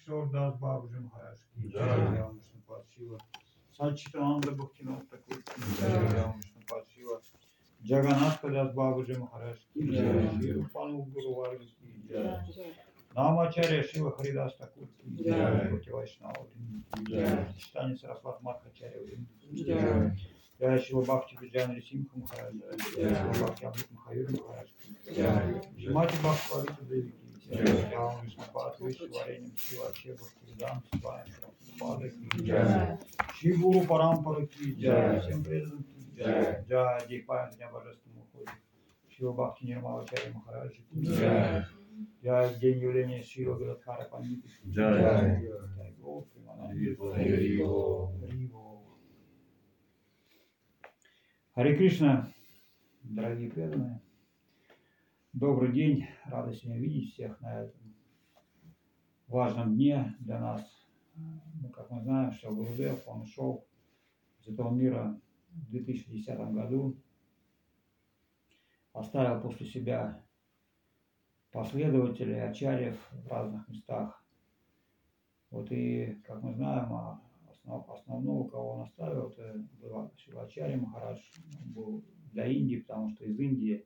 Шордас Бабджи Махарадж ки Джай. джай, Ram Vishnupada Shiva. Сачитананда Бхактинат Такур ки джай, Ram Vishnupada Shiva. Джаганнат Дас Бабджи Махарадж ки джай, Шри Рупану Гуру Варга ки джай. Намачарья Шива Харидас Такур ки джай, Бхакти Вайшнава ки джай. Читание Сарасват Мадхачарья ки джай. Джай Шива Бхакти Виджанри Симха Махарадж, Джай Шива Бхакти Амрит Махаюр Махарадж ки джай. Шимати Бхакти Валита Деви ки джай. Рам Вишнупад Вишваренем Шива Чеба Кирдан Сваем Пада ки джай. Шри Гуру Парампара ки джай. Всем преданным ки джай. Джай Дипаем Дня Божественного уходит. Шива Бхакти Нирмалачарья Махараджа ки джай. Джай день явления Шива Гададхара Пандита ки джай. Джай Гол Харе Кришна, дорогие преданные, добрый день, рада сегодня видеть всех на этом важном дне для нас. Как мы знаем, что Гурудев, он ушел из этого мира в 2010 году, оставил после себя последователей, ачарьев в разных местах. Вот и, как мы знаем, основного, кого он оставил, это был Шивачарья Махарадж. Он был для Индии, потому что из Индии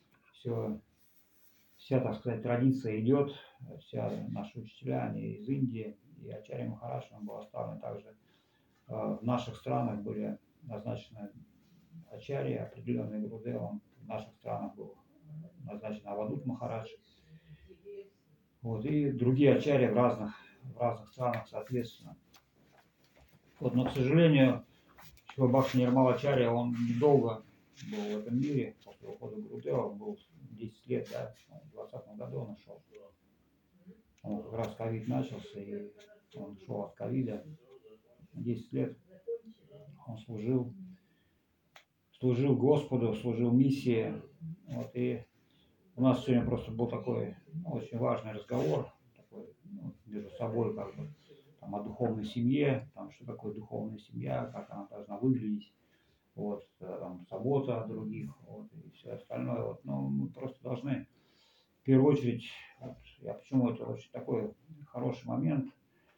вся, так сказать, традиция идет, вся наши учителя, они из Индии, и Ачарья Махарадж, он был оставлен также. В наших странах были назначены ачарьи, определенные Гурудевом. В наших странах был назначен Авадут Махарадж. Вот, и другие ачарьи в разных странах, соответственно. Вот, но, к сожалению, Шива Бхакти Нирмалачарья, он недолго был в этом мире. После ухода Гурудева был 10 лет, да, в 2020 году он ушел. Он как раз ковид начался, и он ушел от ковида. 10 лет он служил Господу, служил миссии. Вот, и у нас сегодня просто был такой очень важный разговор такой, между собой, как бы, там, о духовной семье, там, что такое духовная семья, как она должна выглядеть, вот, там, забота о других, вот, и все остальное. Вот. Но мы просто должны в первую очередь, вот, почему это очень такой хороший момент,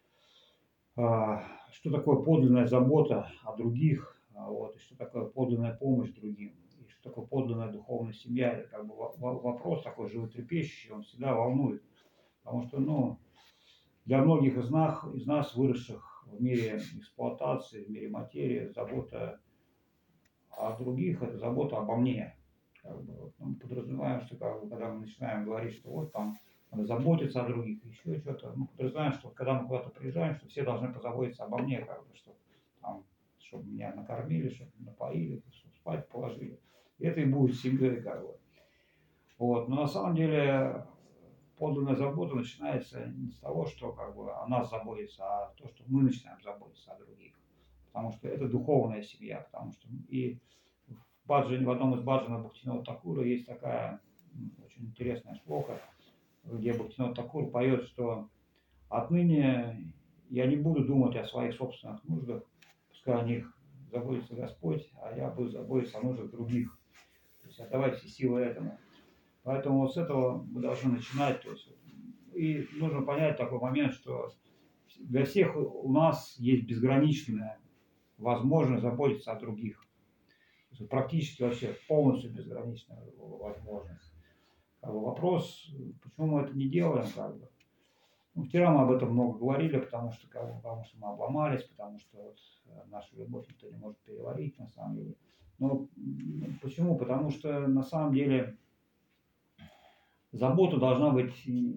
что такое подлинная забота о других, вот, и что такое подлинная помощь другим, и что такое подлинная духовная семья. Это как бы вопрос такой животрепещущий, он всегда волнует, потому что, для многих из нас, выросших в мире эксплуатации, в мире материи, забота о других – это забота обо мне. Как бы, вот, мы подразумеваем, что когда мы начинаем говорить, что вот там надо заботиться о других, еще что-то, мы подразумеваем, что когда мы куда-то приезжаем, что все должны позаботиться обо мне, как бы, чтобы меня накормили, чтобы напоили, чтобы спать положили. И это и будет семьей, как бы. Вот. Но на самом деле подлинная забота начинается не с того, что как бы о нас заботится, а то, что мы начинаем заботиться о других. Потому что это духовная семья. Потому что и в одном из баджанов Бхактивинода Такура есть такая очень интересная шлока, где Бхактивинод Такур поет, что отныне я не буду думать о своих собственных нуждах, пускай о них заботится Господь, а я буду заботиться о нуждах других. То есть отдавать все силы этому. Поэтому вот с этого мы должны начинать. То есть, и нужно понять такой момент, что для всех у нас есть безграничная возможность заботиться о других. То есть, практически вообще полностью безграничная возможность. Как бы вопрос, почему мы это не делаем, как бы. Вчера мы об этом много говорили, потому что мы обломались, потому что вот нашу любовь никто не может переварить на самом деле. Но почему? Потому что на самом деле забота должна быть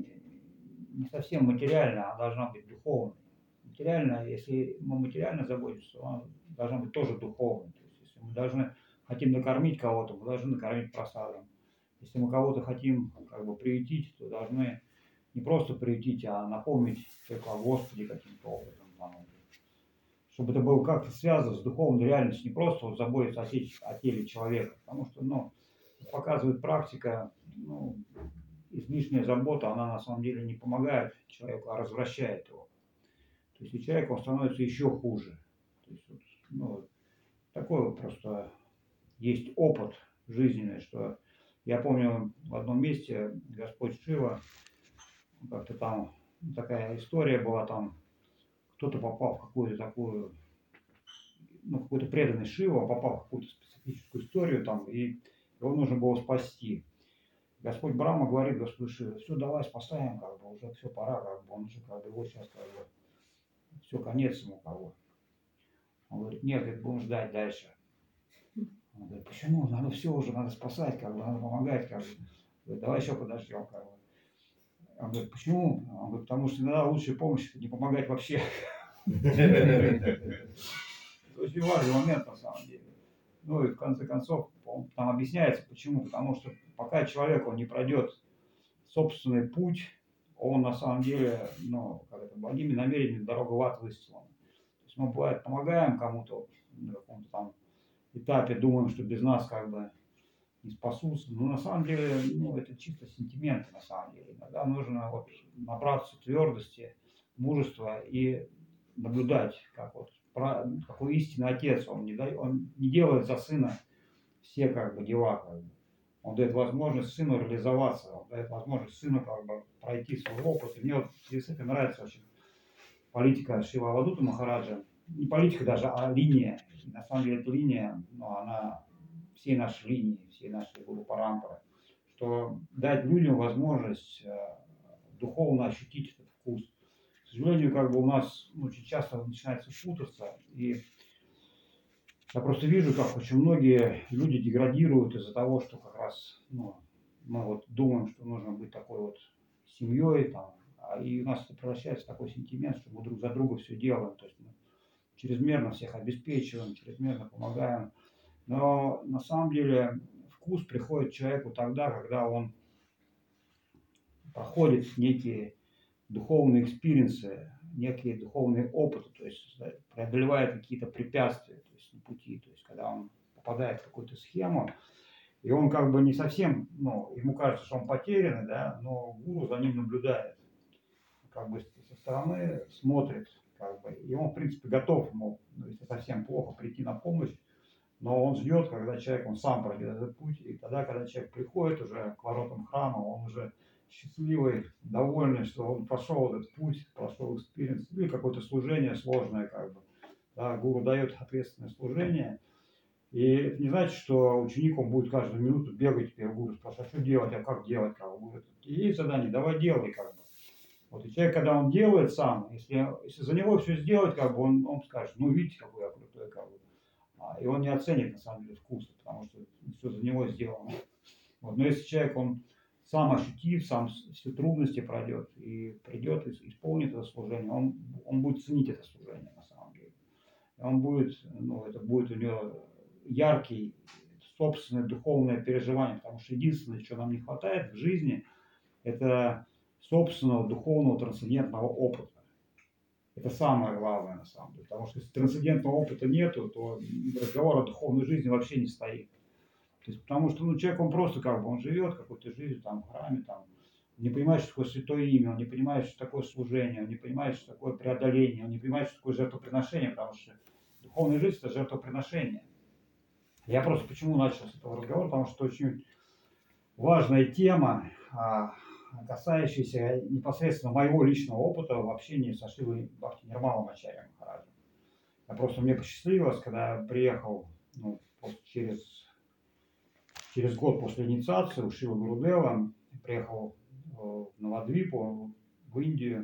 не совсем материальная, а должна быть духовной. Материально, если мы материально заботимся, то она должна быть тоже духовной. То есть, если мы хотим накормить кого-то, мы должны накормить просадом. Если мы кого-то хотим как бы приютить, то должны не просто приютить, а напомнить только о Господе каким-то образом. Чтобы это было как-то связано с духовной реальностью, не просто вот заботиться о теле человека. Потому что, показывает практика, излишняя забота, она на самом деле не помогает человеку, а развращает его. То есть у человека он становится еще хуже. То есть, такой вот просто есть опыт жизненный, что я помню в одном месте Господь Шива как-то там такая история была там, кто-то попал в какую-то такую, ну, какой-то преданный Шива, попал в какую-то специфическую историю там, и его нужно было спасти. Господь Брахма говорит, Господь Шива, все, давай спасаем, как бы, уже все, пора, как бы, он же, как бы, его сейчас, как бы, все, конец ему, как бы. Он говорит, нет, говорит, будем ждать дальше. Он говорит, почему? Надо все уже, надо спасать, как бы, надо помогать, как бы. Говорит, давай еще подождем, как бы. Он говорит, почему? Он говорит, потому что иногда лучшая помощь не помогать вообще. Это очень важный момент на самом деле. Ну и в конце концов, там объясняется почему. Потому что пока человек он не пройдет собственный путь, он на самом деле, ну, как это, благими намерениями дорога в ад выстлана. То есть мы, бывает, помогаем кому-то на каком-то там этапе, думаем, что без нас как бы не спасутся. Но на самом деле, ну, это чисто сентименты на самом деле. Иногда нужно вот набраться твердости, мужества и наблюдать, как вот какой истинный отец, он не делает за сына все как бы дела, как бы. Он дает возможность сыну реализоваться, он дает возможность сыну как бы пройти свой опыт. И мне вот в связи с этим нравится очень политика Шрила Авадута Махараджа. Не политика даже, а линия. И на самом деле эта линия, ну, она всей нашей линии, всей нашей Гуру Парампары, что дать людям возможность духовно ощутить этот вкус. К сожалению, как бы у нас очень часто начинается путаться, и я просто вижу, как очень многие люди деградируют из-за того, что как раз, ну, мы вот думаем, что нужно быть такой вот семьей, там, и у нас это превращается в такой сентимент, что мы друг за друга все делаем, то есть мы чрезмерно всех обеспечиваем, чрезмерно помогаем. Но на самом деле вкус приходит человеку тогда, когда он проходит некие духовные экспириенсы, некие духовные опыты, то есть преодолевает какие-то препятствия, то есть на пути, то есть когда он попадает в какую-то схему, и он как бы не совсем, ну, ему кажется, что он потерянный, да, но гуру за ним наблюдает, как бы со стороны смотрит, как бы, и он, в принципе, готов, мол, ну, если совсем плохо, прийти на помощь, но он ждет, когда человек, он сам пройдет этот путь, и тогда, когда человек приходит уже к воротам храма, он уже счастливый, довольный, что он прошел этот путь, прошел экспириенс, или какое-то служение сложное, как бы. Да, гуру дает ответственное служение, и это не значит, что ученик, он будет каждую минуту бегать теперь в гуру, спрашивать, а что делать, а как делать, как бы. Есть задание, давай делай, как бы. Вот и человек, когда он делает сам, если за него все сделать, как бы он скажет, ну видите, какой я крутой, как бы. И он не оценит на самом деле вкуса, потому что все за него сделано. Вот. Но если человек, он сам ощутит, сам все трудности пройдет и придет, и исполнит это служение, он будет ценить это служение на самом деле. И он будет, ну, это будет у него яркий, собственное духовное переживание, потому что единственное, что нам не хватает в жизни, это собственного духовного трансцендентного опыта. Это самое главное на самом деле. Потому что если трансцендентного опыта нету, то разговор о духовной жизни вообще не стоит. То есть, потому что, ну, человек, он просто как бы, он живет какой-то жизнью там в храме, там, не понимает, что такое святое имя, он не понимает, что такое служение, он не понимает, что такое преодоление, он не понимает, что такое жертвоприношение, потому что духовная жизнь – это жертвоприношение. Я просто почему начал с этого разговора, потому что очень важная тема, касающаяся непосредственно моего личного опыта в общении со Шрилой Бхакти Нирмалом Ачарьей Махараджем. Мне посчастливилось, когда я приехал, ну, через год после инициации у Шрилы Гурудева, приехал в Навадвипу, в Индию,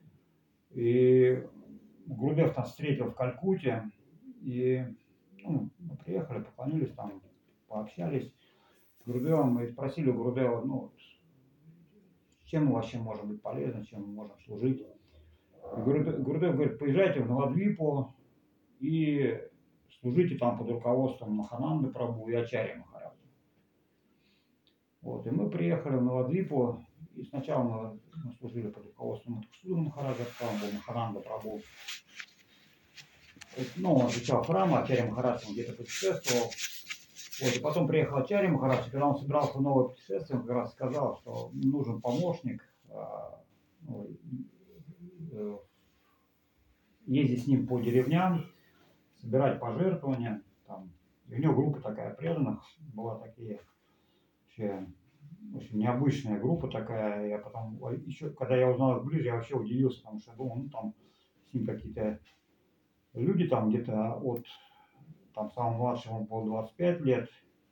и Гурудев нас встретил в Калькутте, и, ну, мы приехали, поклонились там, пообщались с Гурудевом и спросили у Гурудева, ну, чем мы вообще можем быть полезны, чем мы можем служить. И Гурудев говорит, поезжайте в Навадвипу и служите там под руководством Махананды Прабху и Ачарьи Махараджа. Вот, и мы приехали в Навадвипу, и сначала мы служили под руководством Мадхусудана Махараджа, там был Махананда Прабху. Ну, он отвечал храма, Ачарья Махарадж где-то путешествовал. Вот, и потом приехал Ачарья Махарадж, и когда он собирался в новое путешествие, он как раз сказал, что нужен помощник, ну, ездить с ним по деревням, собирать пожертвования. Там. И у него группа такая преданных была, такие вообще в общем, необычная группа такая. Я потом, еще, когда я узнал их ближе, я вообще удивился, потому что я думал, ну, там с ним какие-то люди там где-то от, там, самому младшему было 25 лет,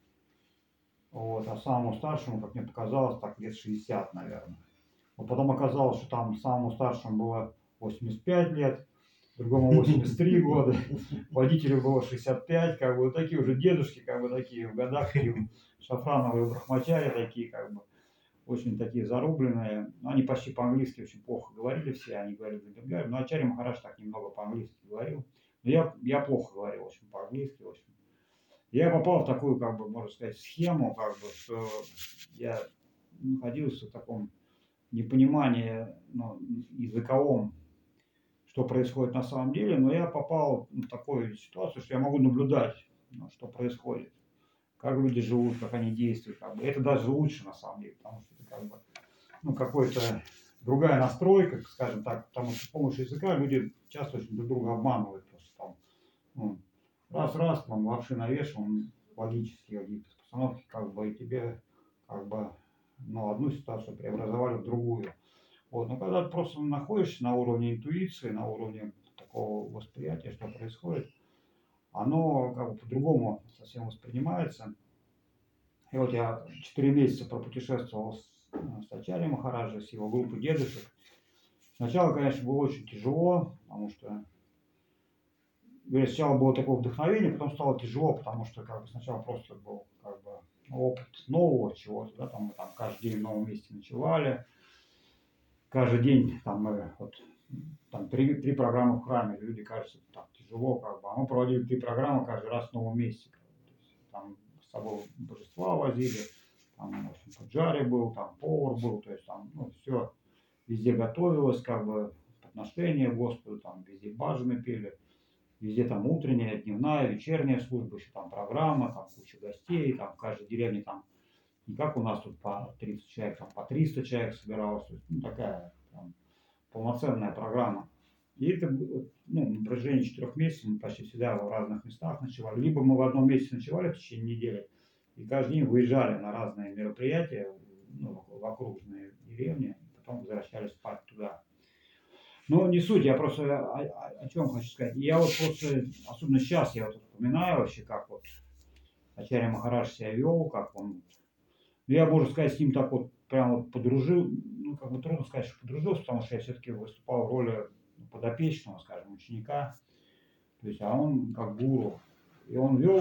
вот, а самому старшему, как мне показалось, так лет 60, наверное. Но потом оказалось, что там самому старшему было 85 лет, другому 83 года, водителю было 65, как бы вот такие уже дедушки, как бы такие в годах, такие шафрановые брахмачари такие, как бы, очень такие зарубленные. Но они почти по-английски очень плохо говорили все, они говорили на бенгале. Но Ачарья Махарадж так немного по-английски говорил. Но я плохо говорил, в общем, по-английски, в общем. Я попал в такую, как бы, можно сказать, схему, как бы, что я находился в таком непонимании, ну, языковом, что происходит на самом деле, но я попал в такую ситуацию, что я могу наблюдать, ну, что происходит, как люди живут, как они действуют. Как бы. Это даже лучше на самом деле, потому что это как бы, ну, какой-то другая настройка, скажем так, потому что с помощью языка люди часто очень друг друга обманывают. Просто там, ну, раз-раз, там, лапши навешал, логические какие-то постановки, как бы, и тебе, как бы, ну, одну ситуацию преобразовали в другую. Вот. Но когда ты просто находишься на уровне интуиции, на уровне такого восприятия, что происходит, оно как бы по-другому совсем воспринимается. И вот я 4 месяца пропутешествовал с Ачарьей Махараджи, с его группой дедушек. Сначала, конечно, было очень тяжело, потому что сначала было такое вдохновение, потом стало тяжело, потому что как бы сначала просто был как бы опыт нового чего-то, да, там мы там каждый день в новом месте ночевали, каждый день там мы вот там три программы в храме, люди кажется так тяжело, как бы, а мы проводили 3 программы каждый раз в новом месте, как бы. То есть, там с собой божества возили, там, в общем, поджаре был, там повар был, то есть там, ну, все везде готовилось, как бы, подношение Господу, там везде бажаны пели, везде там утренняя, дневная, вечерняя служба, еще там программа, там куча гостей, там в каждой деревне там не как у нас тут по 30 человек, там по 300 человек собиралось, то есть, ну, такая там, полноценная программа. И это, ну, на протяжении 4 месяцев мы почти всегда в разных местах ночевали. Либо мы в одном месте ночевали в течение недели, и каждый день выезжали на разные мероприятия, ну, в окружные деревни, и потом возвращались спать туда. Но не суть, я просто о чем хочу сказать. Я вот просто, особенно сейчас, я вот вспоминаю вообще, как вот Ачарья Махарадж себя вел, как он. Ну, я, можно сказать, с ним так вот прям вот подружил, ну, как бы трудно сказать, что подружился, потому что я все-таки выступал в роли подопечного, скажем, ученика, то есть, а он как гуру. И он вел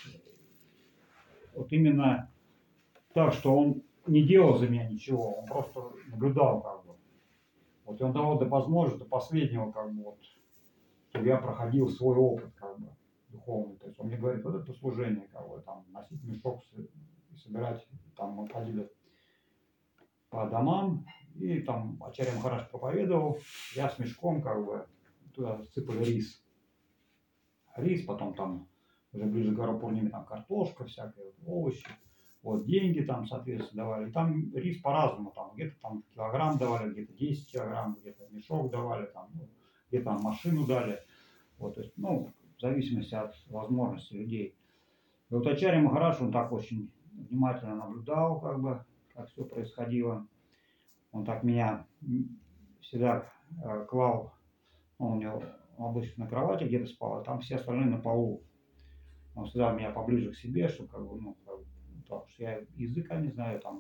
вот именно так, что он не делал за меня ничего, он просто наблюдал как бы. Вот и он давал до возможности, до последнего, как бы, вот, чтобы я проходил свой опыт, как бы, духовный. То есть он мне говорит, вот это служение, как бы, там, носить мешок и собирать, там, мы ходили по домам, и там Ачарья Махарадж проповедовал, я с мешком, как бы, туда сыпали рис. Рис, потом там уже ближе к Гарапурниме там картошка всякая, вот, овощи, вот деньги там, соответственно, давали. И там рис по-разному, там где-то там килограмм давали, где-то 10 килограмм, где-то мешок давали, там, ну, где-то машину дали. Вот, то есть, ну, в зависимости от возможностей людей. И вот Ачарья Махарадж, он так очень внимательно наблюдал, как бы, как все происходило. Он так меня всегда клал, он у него обычно на кровати где-то спал, а там все остальные на полу. Он всегда меня поближе к себе, чтобы как бы, ну, как бы, потому что я языка не знаю там.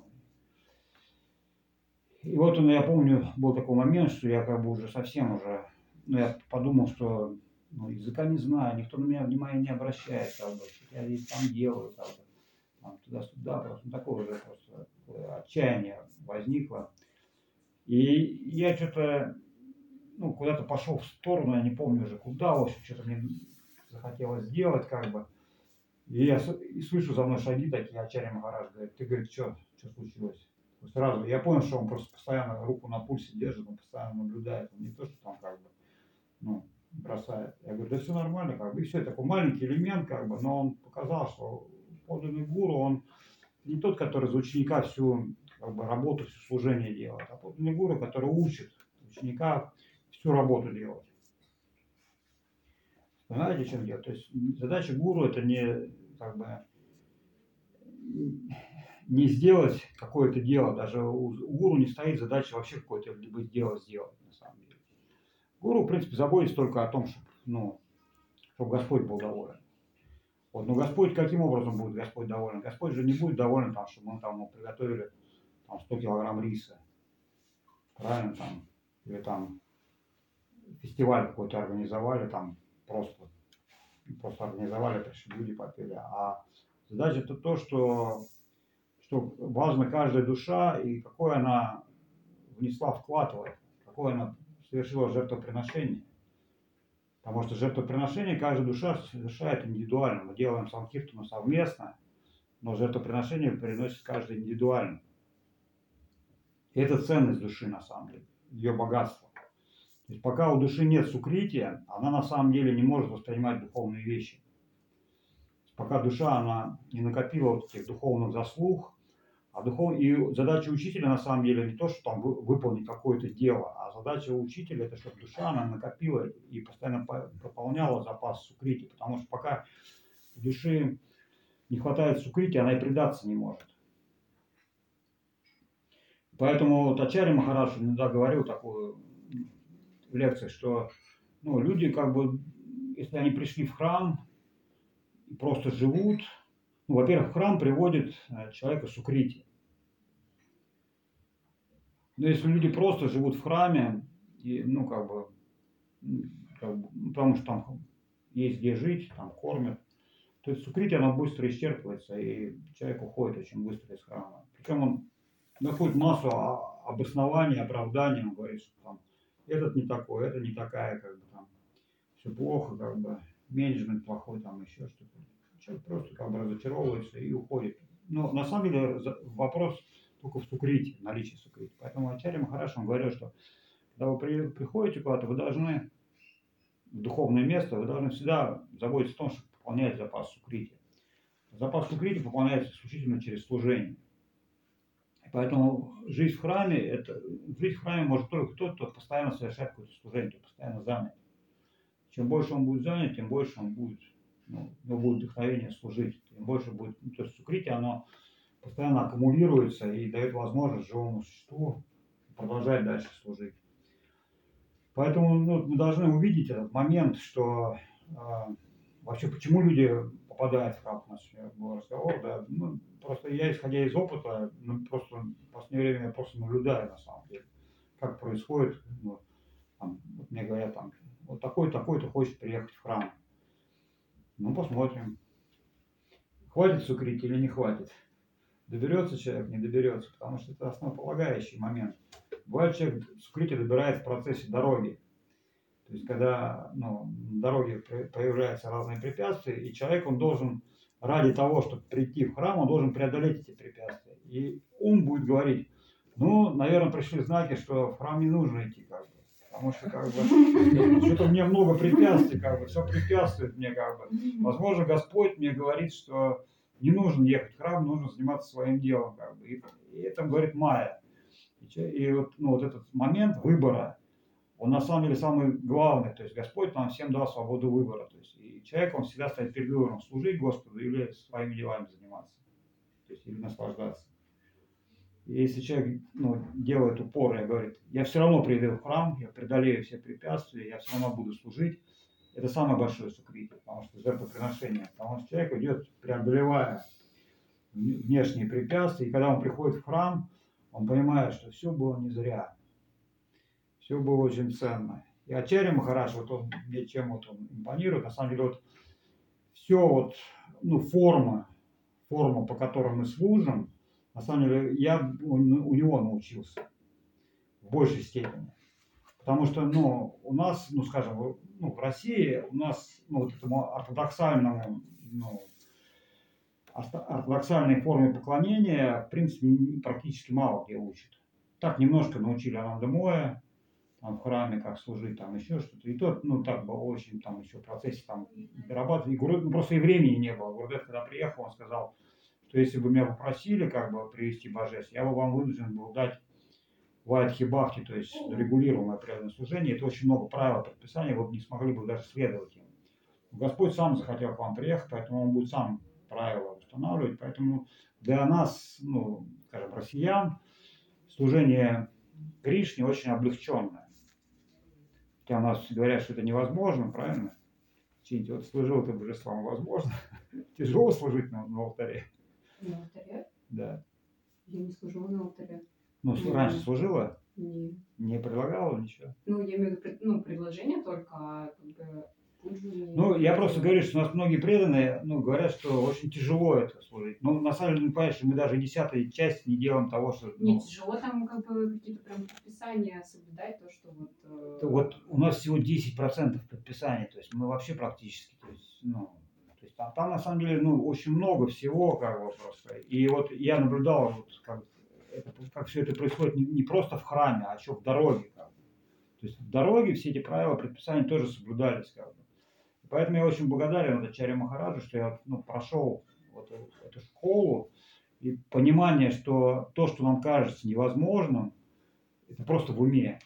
И вот он, я помню, был такой момент, что я как бы уже совсем уже, ну, я подумал, что ну, языка не знаю, никто на меня внимания не обращает, как бы, что я здесь там делаю, как бы, там, туда-сюда, просто ну, такое уже просто отчаяние возникло. И я что-то, ну, куда-то пошел в сторону, я не помню уже куда, в общем, что-то мне захотелось сделать, как бы. И я и слышу за мной шаги такие, Ачарья Махарадж говорит, ты, говорит, что случилось? Сразу я понял, что он просто постоянно руку на пульсе держит, он постоянно наблюдает, он не то, что там как бы, ну, бросает. Я говорю, да все нормально, как бы, и все, такой маленький элемент, как бы, но он показал, что подлинный гуру, он не тот, который за ученика всю как бы, работу, все служение делает, а подлинный гуру, который учит ученика всю работу делать. Понимаете, в чем дело? То есть задача гуру это не как бы не сделать какое-то дело. Даже у гуру не стоит задача вообще какое-то либо дело сделать, на самом деле. Гуру, в принципе, заботится только о том, чтобы Господь был доволен. Вот, но Господь каким образом будет Господь доволен? Господь же не будет доволен, там, что мы там приготовили там, 100 килограмм риса. Правильно? Там, или там фестиваль какой-то организовали, там просто организовали, пришли люди, попели. А задача это то, что важна каждая душа и какой она внесла вклад в это, какое она совершила жертвоприношение. Потому что жертвоприношение каждая душа совершает индивидуально. Мы делаем санкиртану совместно, но жертвоприношение приносит каждый индивидуально. И это ценность души на самом деле, ее богатство. То есть пока у души нет сукрития, она на самом деле не может воспринимать духовные вещи. Пока душа она не накопила вот этих духовных заслуг, и задача учителя на самом деле не то, что там выполнить какое-то дело, а задача учителя это чтобы душа она накопила и постоянно пополняла запас сукрити, потому что пока у души не хватает сукрити, она и предаться не может. Поэтому вот Ачарья Махарадж иногда говорил такую в лекции, что люди как бы, если они пришли в храм и просто живут, во-первых, в храм приводит человека сукрити. Но если люди просто живут в храме, и, потому что там есть где жить, там кормят, то есть сукрити, она быстро исчерпывается, и человек уходит очень быстро из храма. Причем он находит массу обоснований, оправданий, он говорит, что там этот не такой, это не такая, как бы там все плохо, как бы менеджмент плохой, там еще что-то. Человек просто как бы разочаровывается и уходит. Но на самом деле вопрос только в сукрите, наличии сукрити. Поэтому Ачарья Махарадж он говорил, что когда вы приходите куда-то, вы должны в духовное место, вы должны всегда заботиться о том, чтобы пополнять запас сукрити. Запас сукрити пополняется исключительно через служение. Поэтому жизнь в храме может только тот, кто постоянно совершает какое-то служение, кто постоянно занят. Чем больше он будет занят, тем больше он будет, будет вдохновение служить. Тем больше будет, то есть сукрити, оно постоянно аккумулируется и дает возможность живому существу продолжать дальше служить. Поэтому мы должны увидеть этот момент, что вообще почему люди попадают в храм, у нас был разговор, да, просто я, исходя из опыта, просто в последнее время я просто наблюдаю на самом деле, как происходит, мне говорят там, вот такой-то хочет приехать в храм. Посмотрим, хватит сукрити или не хватит. Доберется человек, не доберется, потому что это основополагающий момент. Бывает, человек сукрити добирает в процессе дороги. То есть, когда на дороге появляются разные препятствия, и человек, он должен, ради того, чтобы прийти в храм, он должен преодолеть эти препятствия. И ум будет говорить, наверное, пришли знаки, что в храм не нужно идти, как бы. Потому что, что-то у меня много препятствий, все препятствует мне, Возможно, Господь мне говорит, что не нужно ехать в храм, нужно заниматься своим делом, И это говорит Майя. И вот этот момент выбора, он на самом деле самый главный. То есть Господь нам всем дал свободу выбора. То есть и человек, он всегда стоит перед выбором, служить Господу или своими делами заниматься. То есть или наслаждаться. И если человек делает упор и говорит, я все равно приду в храм, я преодолею все препятствия, я все равно буду служить, это самое большое сукрити, потому что жертвоприношение. Потому что человек идет, преодолевая внешние препятствия, и когда он приходит в храм, он понимает, что все было не зря. Все было очень ценно. И Ачарья Махарадж, мне чем он импонирует, на самом деле, все форма, по которой мы служим, на самом деле, я у него научился в большей степени. Потому что, у нас, в России у нас, этому ортодоксальной форме поклонения, в принципе, практически мало где учат. Так немножко научили Анандамоя, в храме, как служить, там еще что-то. И тот, так было очень, еще в процессе дорабатывать. Просто и времени не было. Гурудев, когда приехал, он сказал, что если бы меня попросили, привести божеств, я бы вам вынужден был дать вайдхи бхакти, то есть регулируемое преданное служение. Это очень много правил, предписаний, вы бы не смогли бы даже следовать им. Господь сам захотел к вам приехать, поэтому он будет сам правила устанавливать. Поэтому для нас, ну, скажем, россиян, служение Кришне очень облегченное. Хотя у нас говорят, что это невозможно, правильно? Чинти, вот служил ты божествам, возможно. Тяжело служить на алтаре. На алтаре? Да. Я не служила на алтаре. Ну, раньше служила? Нет. Не предлагала ничего? Ну, я имею в виду, предложение только, а как бы пуджу не... Ну, я просто говорю, что у нас многие преданные, ну, говорят, что очень тяжело это служить. Ну, на самом деле, понимаешь, мы даже 10-й части не делаем того, что... Ну, не тяжело там как бы какие-то прям предписания соблюдать, то, что вот... Вот у нас всего 10% предписаний, то есть мы вообще практически, то есть, ну, то есть там на самом деле, ну, очень много всего, как бы просто. И вот я наблюдал, вот, как все это происходит не просто в храме, а еще в дороге, как бы. То есть в дороге все эти правила, предписания тоже соблюдались, как бы. И поэтому я очень благодарен вот Ачарье Махараджу, что я, ну, прошел вот эту школу, и понимание, что то, что нам кажется невозможным, это просто в уме.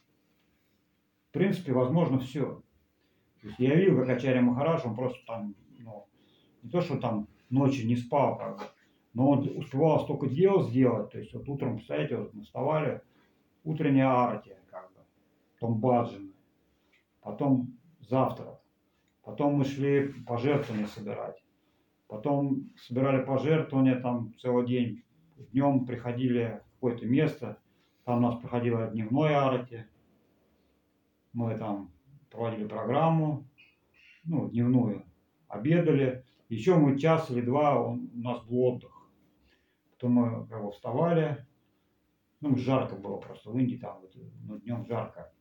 В принципе, возможно все. То есть я видел, как Ачарья Махарадж, он просто там, ну, не то, что там ночью не спал, как бы, но он успевал столько дел сделать. То есть вот утром, представляете, вот мы вставали, утренняя арати, как бы, потом баджаны, потом завтрак, потом мы шли пожертвования собирать, потом собирали пожертвования там целый день, днем приходили в какое-то место, там у нас проходило дневное арати, мы там проводили программу, ну, дневную, обедали, еще мы час или два, у нас был отдых. Потом мы как бы вставали, ну, жарко было просто в Индии, там вот, ну, днем жарко.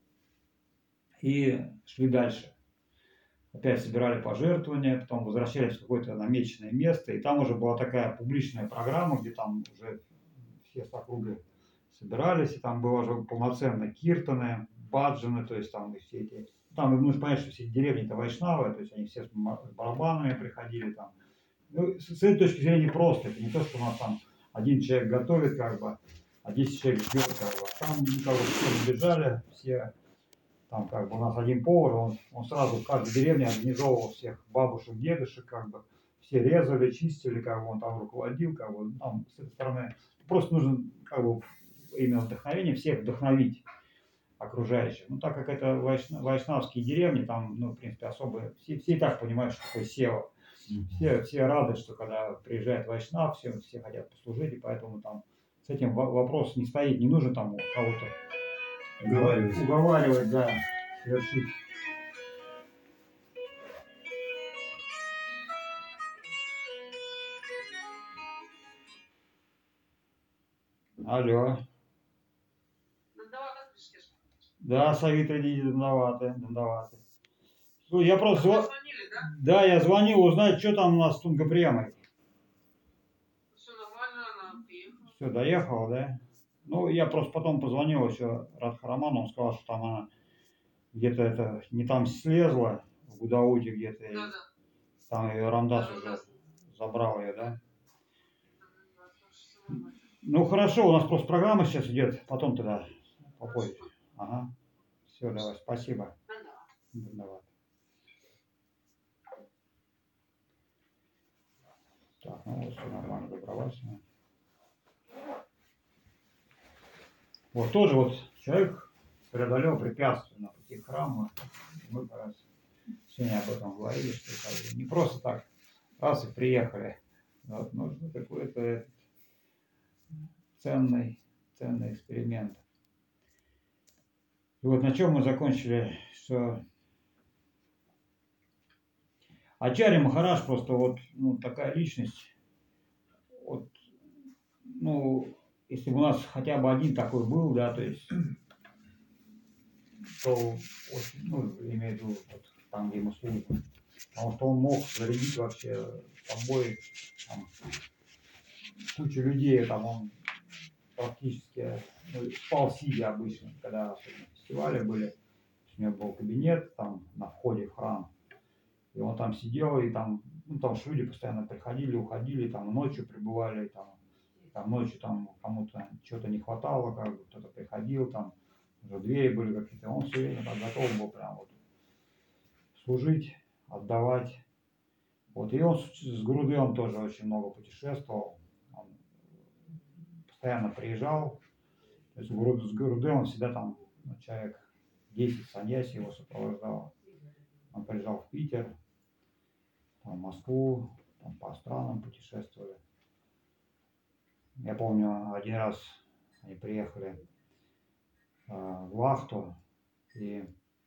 И шли дальше. Опять собирали пожертвования, потом возвращались в какое-то намеченное место, и там уже была такая публичная программа, где там уже все с округи собирались, и там было уже полноценно киртаны, баджаны, то есть там и все эти... Там нужно понять, что все эти деревни-то вайшнавы, то есть они все с барабанами приходили там. Ну, с этой точки зрения просто, это не то, что у нас там один человек готовит, как бы, а 10 человек ждет, как бы. Там, ну, как бы, все набежали, все, там, как бы, у нас один повар, он сразу в каждой деревне организовывал всех бабушек, дедушек, как бы, все резали, чистили, как бы, он там руководил, как бы, там, с этой стороны. Просто нужно, как бы, именно вдохновение всех вдохновить окружающих. Ну, так как это вайшнавские деревни, там, ну, в принципе, особо, все и так понимают, что такое сева. Все рады, что когда приезжает вайшнав, все хотят послужить, и поэтому там с этим вопрос не стоит, не нужно там кого-то уговаривать, да, совершить. Алло. Да, Савитра Диди, Дандаваты. Ну, я просто... Да, я звонил узнать, что там у нас с Тунгаприямой. Все нормально, она приехала. Все, доехала, да? Ну, я просто потом позвонил еще Радхараману, он сказал, что там она где-то это не там слезла, в Гудауте где-то, и Да. там ее Рамдас уже забрал ее, да? Да, все нормально. Ну, хорошо, у нас просто программа сейчас идет, потом тогда попозже. Ага. Все, давай, спасибо. Давай. Так, ну вот все нормально, добралась. Вот тоже вот человек преодолел препятствия на пути к храму. Мы как раз сегодня об этом говорили, что как бы, не просто так раз и приехали. Вот, нужно какой-то ценный эксперимент. И вот на чем мы закончили, что Ачарья Махарадж просто вот, ну, такая личность, вот, ну, если бы у нас хотя бы один такой был, да, то есть, то, вот, ну, имею в виду, вот, там, где мы служим, потому что он мог зарядить вообще собой там, кучу людей, там он практически, ну, спал сидя обычно, когда особенно фестивали были, у него был кабинет там на входе в храм, и он там сидел, и там, ну, там же люди постоянно приходили, уходили, там ночью прибывали, там ночью там кому-то чего-то не хватало, как бы кто-то приходил, там уже двери были какие-то, он все время там готов был прям вот служить, отдавать. Вот, и он с Гурудевом тоже очень много путешествовал. Он постоянно приезжал. То есть с Гурудевом всегда там человек 10 саньяси его сопровождало. Он приезжал в Питер, там, в Москву, там, по странам путешествовали. Я помню, один раз они приехали в Лахту, и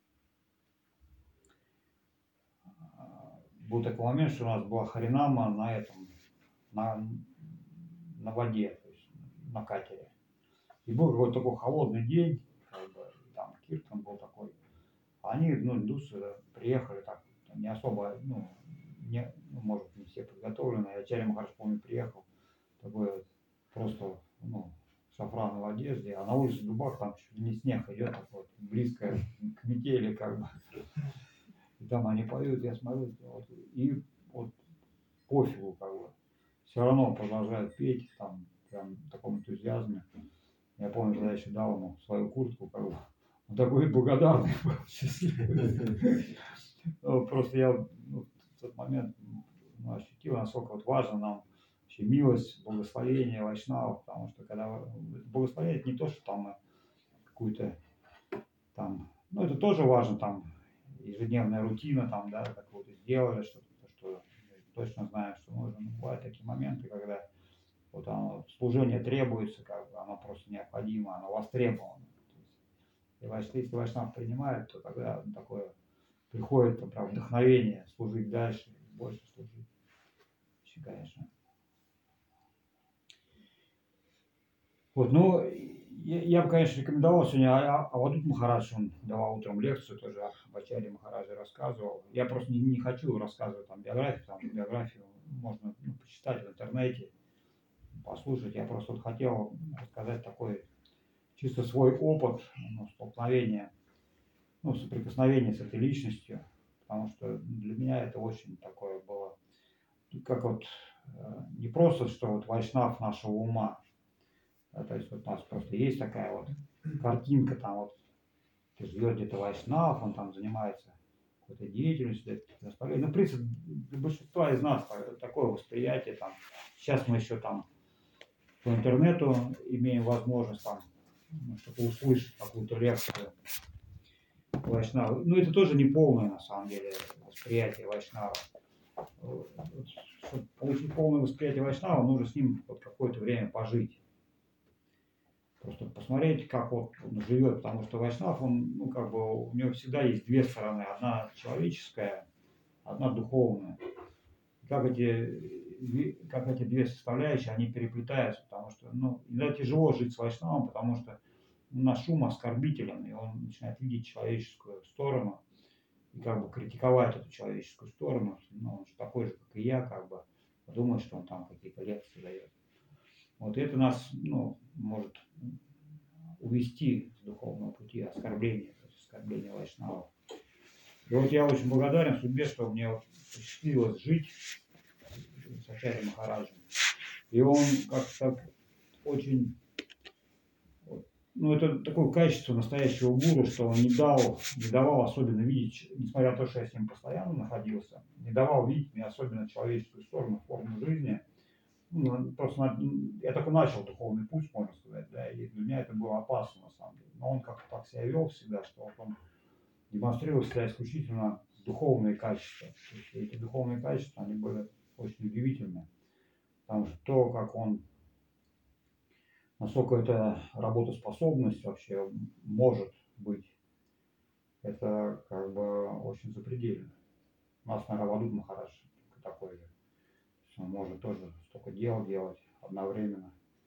был такой момент, что у нас была харинама на этом, на, на воде, то есть на катере. И был какой-то такой холодный день, как бы, там киртан был такой. Они, ну, индусы приехали так, не особо, ну, может, не все подготовлены. Ачарья Махарадж, помню, приехал, такой просто, ну, в шафрановой одежде, а на улице Дубак там чуть ли не снег идет, такой, близко к метели, как бы. И там они поют, я смотрю, вот, и вот пофигу, как бы. Все равно продолжают петь, там, прям в таком энтузиазме. Я помню, когда еще дал ему свою куртку, как бы, он такой благодарный был, счастливый. Просто я в тот момент ощутил, насколько вот важно нам вообще милость, благословение вайшнавов, потому что когда благословение, это не то, что там мы какую-то там, ну это тоже важно, там ежедневная рутина, там, да, какую-то сделали, что точно знаем, что нужно. Но бывают такие моменты, когда вот оно, служение требуется, как бы, оно просто необходимо, оно востребовано. Если вайшнав принимает, то тогда такое приходит прям вдохновение служить дальше, больше служить. Очень, конечно. Вот, ну, я бы, конечно, рекомендовал сегодня, Авадут Махарадж, он давал утром лекцию, тоже об Ачарье Махараджа рассказывал. Я просто не хочу рассказывать там биографию можно, ну, почитать в интернете, послушать. Я просто вот хотел рассказать такой чисто свой опыт, ну, столкновения, ну, соприкосновения с этой личностью, потому что для меня это очень такое было, как вот не просто, что вот вайшнав нашего ума, да, то есть вот у нас просто есть такая вот картинка, там вот живет где-то вайшнав, он там занимается какой-то деятельностью, ну, в принципе, для большинства из нас такое восприятие, там, сейчас мы еще там по интернету имеем возможность там, ну, чтобы услышать какую-то лекцию вайшнава. Ну, это тоже не полное, на самом деле, восприятие вайшнава. Чтобы получить полное восприятие вайшнава, нужно с ним вот какое-то время пожить. Просто посмотреть, как вот он живет, потому что вайшнав, он, ну, как бы, у него всегда есть две стороны. Одна человеческая, одна духовная. Как эти две составляющие, они переплетаются, потому что, ну, иногда тяжело жить с вайшнавом, потому что наш ум оскорбителен, и он начинает видеть человеческую сторону и как бы критиковать эту человеческую сторону. Ну, он же такой же, как и я, как бы, думает, что он там какие-то лекции дает. Вот это нас, ну, может увести с духовного пути оскорбления, то есть оскорбления вайшнавов. И вот я очень благодарен судьбе, что мне вот посчастливилось жить с Ачарьей Махараджем. И он как-то очень, ну, это такое качество настоящего гуру, что он не давал особенно видеть, несмотря на то, что я с ним постоянно находился, не давал видеть мне особенно человеческую сторону, форму жизни. Ну, просто я только начал духовный путь, можно сказать, да, и для меня это было опасно, на самом деле. Но он как-то так себя вел всегда, что вот он демонстрировал себя исключительно духовные качества. То есть эти духовные качества, они были очень удивительны. Потому что то, как он, насколько это работоспособность вообще может быть, это как бы очень запредельно. У нас, наверное, Авадут Махарадж такой же. Он может тоже столько дел делать одновременно.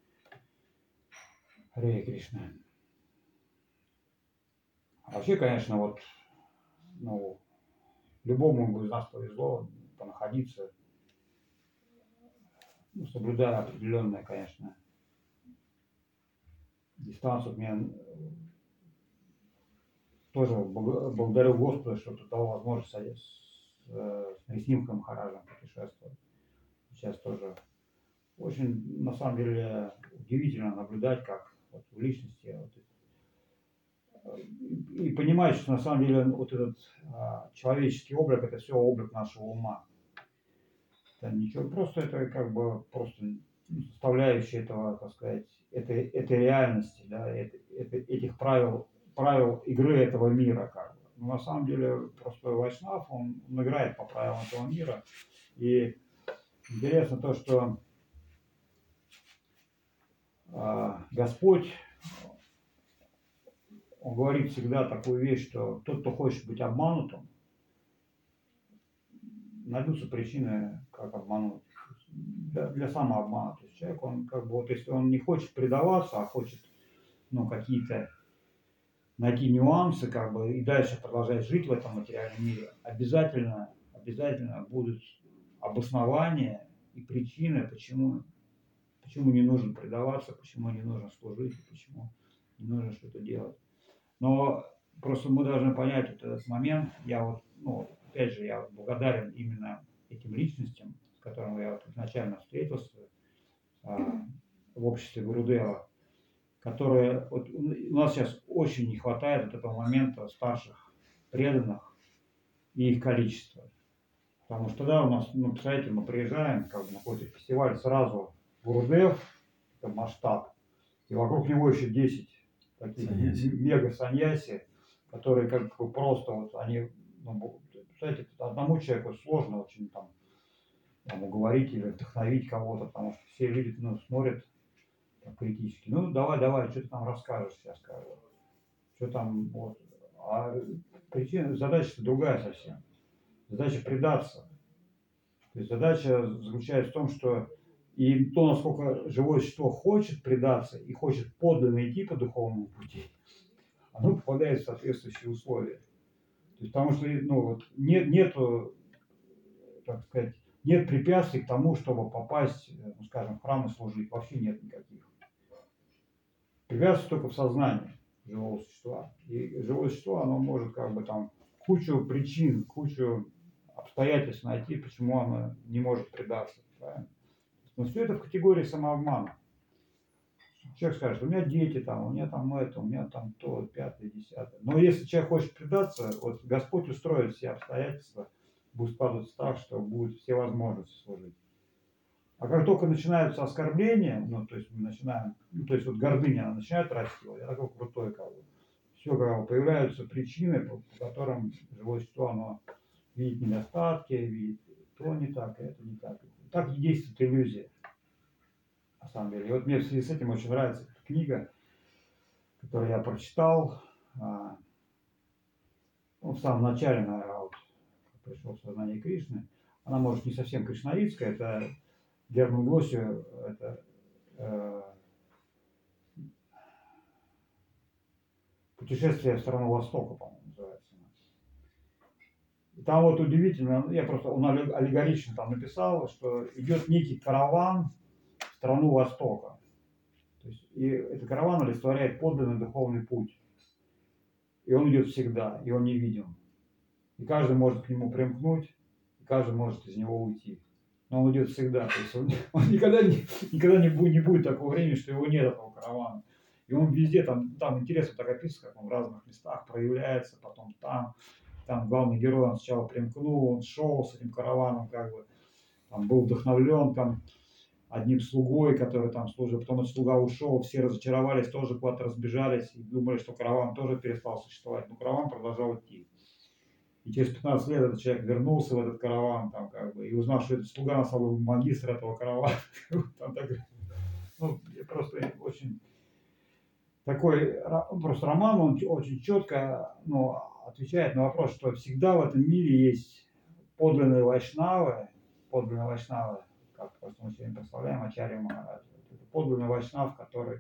Харе Кришна. А вообще, конечно, вот, ну, любому из нас повезло понаходиться, ну, соблюдая определенное, конечно, дистанцию. Вот мне тоже благодарю Господа, что тут дал возможность с Нрисимхой Махараджем путешествовать. Сейчас тоже очень, на самом деле, удивительно наблюдать, как вот в личности вот, и понимать, что на самом деле вот этот человеческий облик, это все облик нашего ума. это ничего, просто это как бы просто составляющая этого, так сказать, этой реальности, да, этих правил игры этого мира, как бы. Но на самом деле просто Вайшнав, он играет по правилам этого мира. И интересно то, что Господь, он говорит всегда такую вещь, что тот, кто хочет быть обманутым, найдутся причины, как обмануть. Для самообмана. То есть человек, он как бы, вот если он не хочет предаваться, а хочет, ну, какие-то найти нюансы, как бы, и дальше продолжать жить в этом материальном мире, обязательно будут обоснования и причины, почему не нужно предаваться, почему не нужно служить, почему не нужно что-то делать. Но просто мы должны понять вот этот момент. Я вот, ну, опять же, я благодарен именно этим личностям, с которыми я вот изначально встретился в обществе Гурудева, которые вот у нас сейчас очень не хватает вот этого момента старших преданных и их количества. Потому что тогда у нас, ну, представляете, мы приезжаем как бы на какой-то фестиваль, сразу Гурудев, это масштаб, и вокруг него еще 10 таких мега-саньяси, которые как бы просто вот они, ну, представляете, одному человеку сложно очень там уговорить или вдохновить кого-то, потому что все люди, ну, смотрят так критически. Ну, давай, что ты там расскажешь сейчас, скажу. Что там, вот. А причина, задача другая совсем. Задача предаться. То есть задача заключается в том, что и то, насколько живое существо хочет предаться и хочет подлинно идти по духовному пути, оно попадает в соответствующие условия. То есть, потому что, ну, вот, нету, так сказать, нет препятствий к тому, чтобы попасть, ну, скажем, в храм и служить. Вообще нет никаких. Препятствия только в сознании живого существа. И живое существо, оно может как бы там кучу причин, кучу обстоятельств найти, почему оно не может предаться. Правильно? Но все это в категории самообмана. Человек скажет, у меня дети там, у меня там это, у меня там то, пятое, десятое. Но если человек хочет предаться, вот Господь устроит все обстоятельства, будет складываться так, что будут все возможности служить. А как только начинаются оскорбления, ну, то есть мы начинаем, ну, то есть вот гордыня, она начинает расти, вот я такой крутой, как бы. Все, как бы, появляются причины, по которым живое существо, оно видит недостатки, видит то не так, это не так. Так и действует иллюзия, на самом деле. И вот мне в связи с этим очень нравится эта книга, которую я прочитал, ну, в самом начале, наверное, вот, пришел в сознание Кришны. Она, может, не совсем кришнаитская, это Герман Госю, это «Путешествие в страну Востока», по-моему, называется. И там вот удивительно, я просто, он аллегорично там написал, что идет некий караван в страну Востока. То есть, и этот караван олицетворяет подлинный духовный путь. И он идет всегда, и он невидим. И каждый может к нему примкнуть, и каждый может из него уйти. Но он идет всегда. То есть он никогда не будет такого времени, что его нет, этого каравана. И он везде, там интересно так описано, как он в разных местах проявляется, потом там главный герой, он сначала примкнул, он шел с этим караваном, как бы, там был вдохновлен там одним слугой, который там служил, потом этот слуга ушел, все разочаровались, тоже куда-то разбежались и думали, что караван тоже перестал существовать, но караван продолжал идти. И через 15 лет этот человек вернулся в этот караван, там, как бы, и узнал, что этот слуга на самом деле магистр этого каравана. Там так, ну, просто очень такой, просто роман, он очень четко, ну, отвечает на вопрос, что всегда в этом мире есть подлинные вайшнавы, как просто мы сегодня представляем, Ачарья Махараджа. Это подлинный вайшнав, который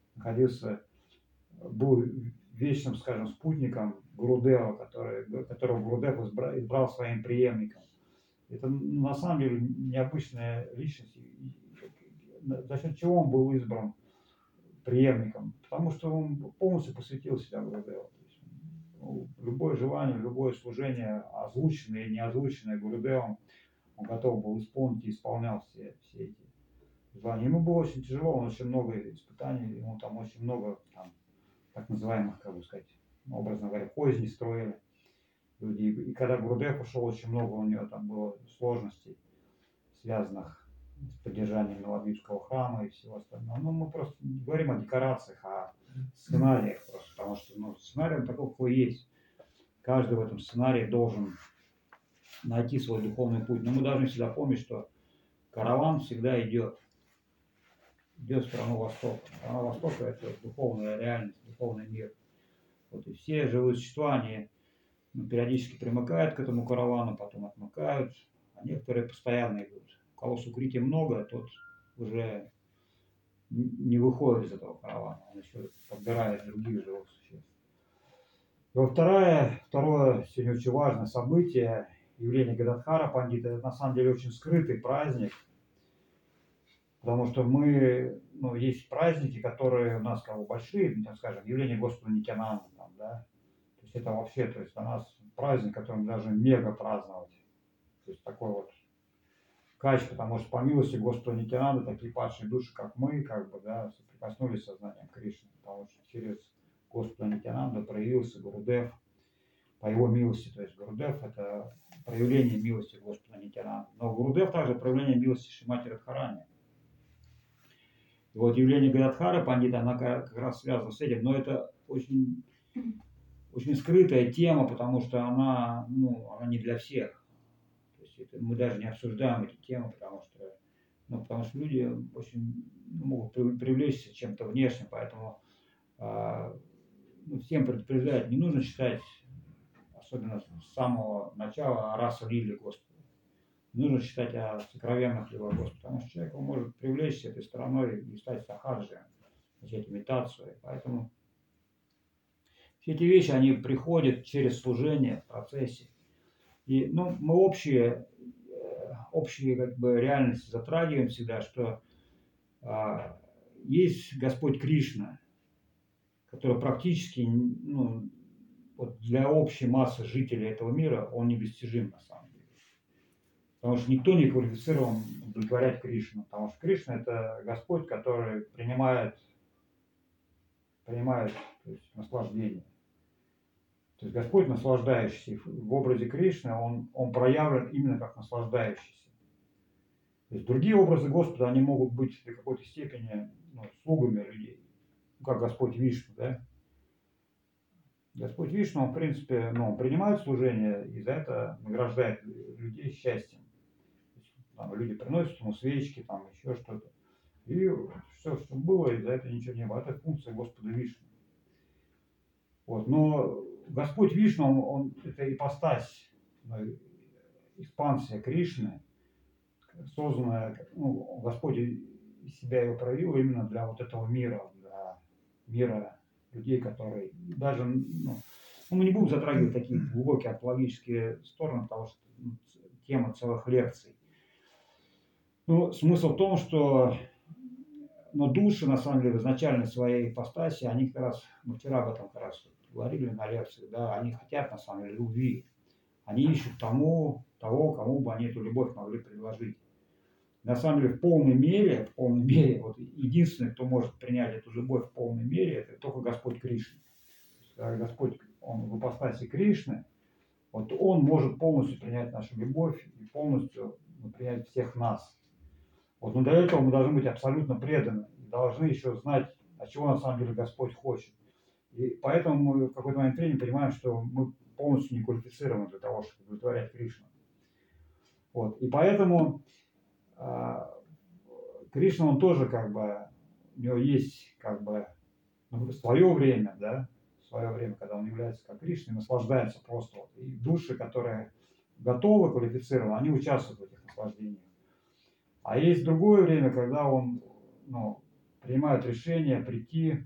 был вечным, скажем, спутником Гурудева, которого Гурудев избрал своим преемником. Это на самом деле необычная личность. За счет чего он был избран преемником? Потому что он полностью посвятил себя Гурудеву. Любое желание, любое служение, озвученное и не озвученное Гурудевом, он готов был исполнить и исполнял все эти желания. Ему было очень тяжело, он очень много испытаний, ему там очень много там, так называемых, как бы сказать, образно говоря, козней строили люди. И когда Гурудев ушел, очень много у него там было сложностей связанных с поддержанием Новодвижского храма и всего остального. Ну, мы просто не говорим о декорациях, а сценариях просто, потому что сценарий он такой, какой есть. Каждый в этом сценарии должен найти свой духовный путь. Но мы должны всегда помнить, что караван всегда идет в страну Востока. Страна Востока – это духовная реальность, духовный мир. Вот и все живые существа, они периодически примыкают к этому каравану, потом отмыкают, а некоторые постоянно идут. У кого сукрити много, тот уже не выходит из этого каравана, он еще подбирает других живых существ. И вот второе сегодня очень важное событие, явление Гададхара Пандита, это на самом деле очень скрытый праздник, потому что есть праздники, которые у нас как бы большие, так скажем, явление Господа Нитянанды, там, да, то есть это вообще, то есть у нас праздник, который мы должны мега праздновать, то есть такой вот кач, потому что по милости Господа Нитянанды такие падшие души, как мы, как бы, да, соприкоснулись с сознанием Кришны, потому что через Господа Нитянанду проявился Гурудев по его милости, то есть Гурудев это проявление милости Господа Нитянанды, но Гурудев также проявление милости Шримати Радхарани. И вот явление Гададхара Пандита, она как раз связана с этим, но это очень, очень скрытая тема, потому что она не для всех. То есть мы даже не обсуждаем эти темы, потому что люди очень могут привлечься чем-то внешним, поэтому всем предупреждать, не нужно читать, особенно с самого начала, раса Лили Господа. Нужно читать о сокровенных лилах Господа, потому что человек может привлечься этой стороной и стать сахаджи, начать имитацию. Поэтому все эти вещи, они приходят через служение в процессе. И мы общие как бы реальности затрагиваем всегда, что есть Господь Кришна, который практически вот для общей массы жителей этого мира он недостижим на самом деле. Потому что никто не квалифицирован удовлетворять Кришну. Потому что Кришна – это Господь, который принимает то есть, наслаждение. То есть Господь наслаждающийся. В образе Кришны он проявлен именно как наслаждающийся. То есть другие образы Господа, они могут быть до какой-то степени слугами людей. Как Господь Вишну, да? Господь Вишну, он, в принципе, он принимает служение и за это награждает людей счастьем. Там люди приносят ему свечки, там еще что-то. И все, что было, и за это ничего не было. Это функция Господа Вишну. Вот. Но Господь Вишну, он это ипостась, экспансия Кришны, созданная, Господь себя его проявил именно для вот этого мира, для мира людей, которые даже, мы не будем затрагивать такие глубокие антологические стороны, потому что тема целых лекций. Смысл в том, что души, на самом деле, в изначальной своей ипостаси, они как раз, мы вчера об этом как раз говорили на лекции, да, они хотят, на самом деле, любви. Они ищут того, кому бы они эту любовь могли предложить. На самом деле, в полной мере, вот единственный, кто может принять эту любовь в полной мере, это только Господь Кришна. Господь, он в ипостаси Кришны, вот он может полностью принять нашу любовь и полностью принять всех нас. Вот, но для этого мы должны быть абсолютно преданы, должны еще знать, от чего на самом деле Господь хочет. И поэтому мы в какой-то момент времени понимаем, что мы полностью не квалифицированы для того, чтобы удовлетворять Кришну. Вот. И поэтому Кришна, он тоже как бы, у него есть как бы свое время, да, когда он является как Кришной, наслаждается просто. Вот. И души, которые готовы, квалифицированы, они участвуют в этих наслаждениях. А есть другое время, когда он принимает решение прийти,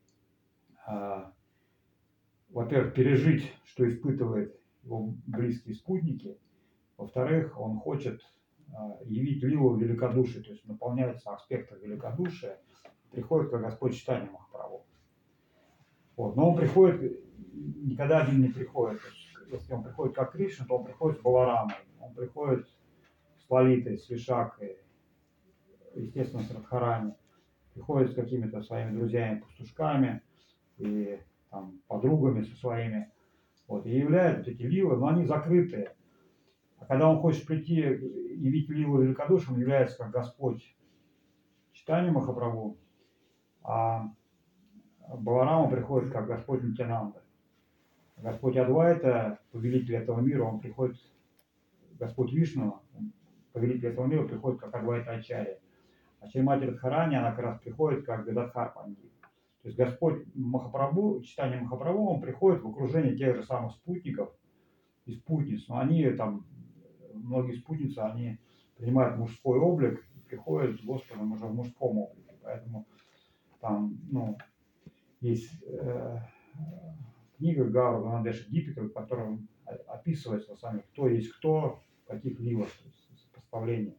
во-первых, пережить, что испытывают его близкие спутники, во-вторых, он хочет явить лилу великодушия, то есть наполняется аспектом великодушия, приходит как Господь Чайтанья Махапрабху. Вот. Но он приходит, никогда один не приходит. То есть, если он приходит как Кришна, то он приходит с Баларамой, он приходит с Лалитой, с Вишакой, естественно, с Радхарани, приходит с какими-то своими друзьями-пастушками и подругами со своими. Вот, и являют вот эти лилы, но они закрытые. А когда он хочет прийти, явить лилу великодушием, является как Господь Чайтанья Махапрабху, а Балараму приходит как Господь Нитьянанда. Господь Адвайта, повелитель этого мира, он приходит, Господь Вишну, повелитель этого мира, приходит как Адвайта Ачарья. А Шримати Радхарани, она как раз приходит как Гададхар Пандит. То есть Господь Махапрабху, Чайтанья Махапрабху, он приходит в окружении тех же самых спутников и спутниц. Но они там, многие спутницы, они принимают мужской облик и приходят с Господом уже в мужском облике. Поэтому там, есть книга Гаура Ганадеша Дипика, в которой описывается сами, кто есть кто, в каких ливах, то есть сопоставление.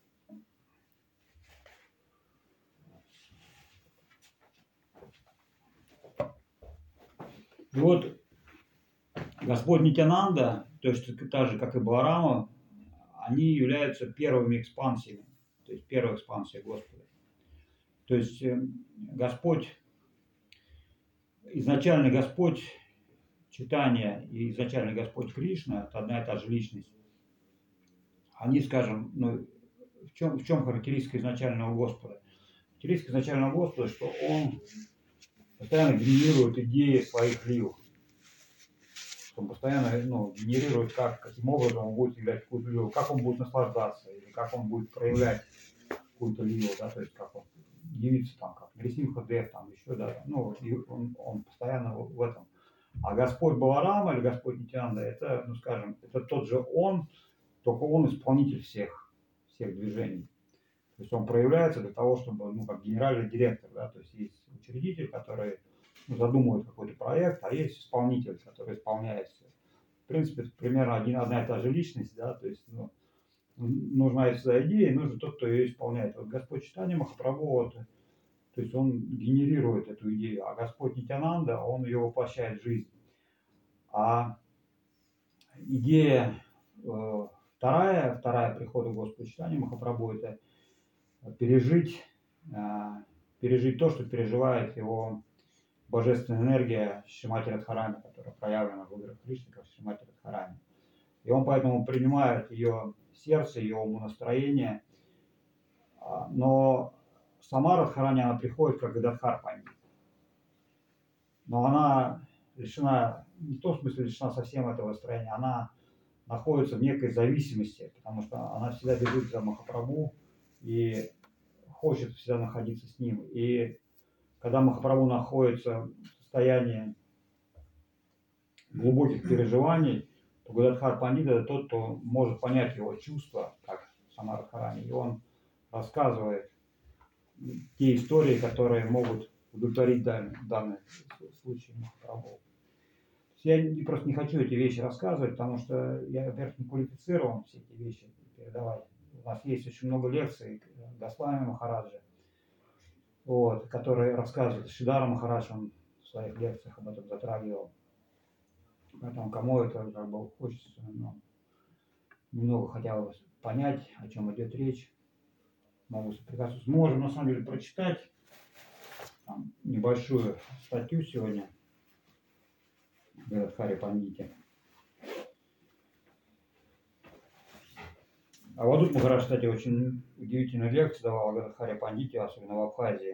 И вот Господь Нитьянанда, то есть так же, как и Баларама, они являются первыми экспансиями, то есть первая экспансия Господа. То есть Господь, изначальный Господь Чайтанья и изначальный Господь Кришна, это одна и та же личность. Они, скажем, в чем характеристика изначального Господа? Характеристика изначального Господа, что Он постоянно генерирует идеи своих лил. Он постоянно генерирует, каким образом он будет являть какую-то лилу, как он будет наслаждаться, или как он будет проявлять какую-то лилу, да, то есть как он явится там, как Нарисимха Дев, там еще, да, и он постоянно в этом. А Господь Баларама или Господь Нитьянанда, это, скажем, это тот же Он, только он исполнитель всех движений. То есть он проявляется для того, чтобы, как генеральный директор, да, то есть есть учредитель, который задумывает какой-то проект, а есть исполнитель, который исполняет все. В принципе, это примерно одна и та же личность, да, то есть, нужна есть своя идея, и нужен тот, кто ее исполняет. Вот Господь Чайтанья Махапрабху, то есть он генерирует эту идею, а Господь Нитьянанда, он ее воплощает в жизнь. А идея вторая прихода Господа Чайтанья Махапрабху, это пережить то, что переживает его божественная энергия Шримати Радхарани, которая проявлена в играх Кришны как Шримати Радхарани. И он поэтому принимает ее сердце, ее умонастроение, но сама Радхарани, она приходит как Гададхар Пандит. Но она лишена, не в том смысле лишена совсем этого настроения, она находится в некой зависимости, потому что она всегда бежит за Махапрабху и хочет всегда находиться с ним. И когда Махапрабху находится в состоянии глубоких переживаний, то Гададхар Пандит — это тот, кто может понять его чувства, как сама Радхарани, и он рассказывает те истории, которые могут удовлетворить данный случай Махапрабху. Я просто не хочу эти вещи рассказывать, потому что я, во-первых, не квалифицирован все эти вещи передавать. У нас есть очень много лекций Госвами Махараджа, который рассказывает. Шидара Махарадж, он в своих лекциях об этом затрагивал. Поэтому кому это хочется немного хотя бы понять, о чем идет речь, могу соприкоснуться. Можем на самом деле прочитать небольшую статью сегодня в Гададхаре Пандите. А вот тут Махарадж, кстати, очень удивительную лекцию давал о Гададхаре Пандите, особенно в Абхазии.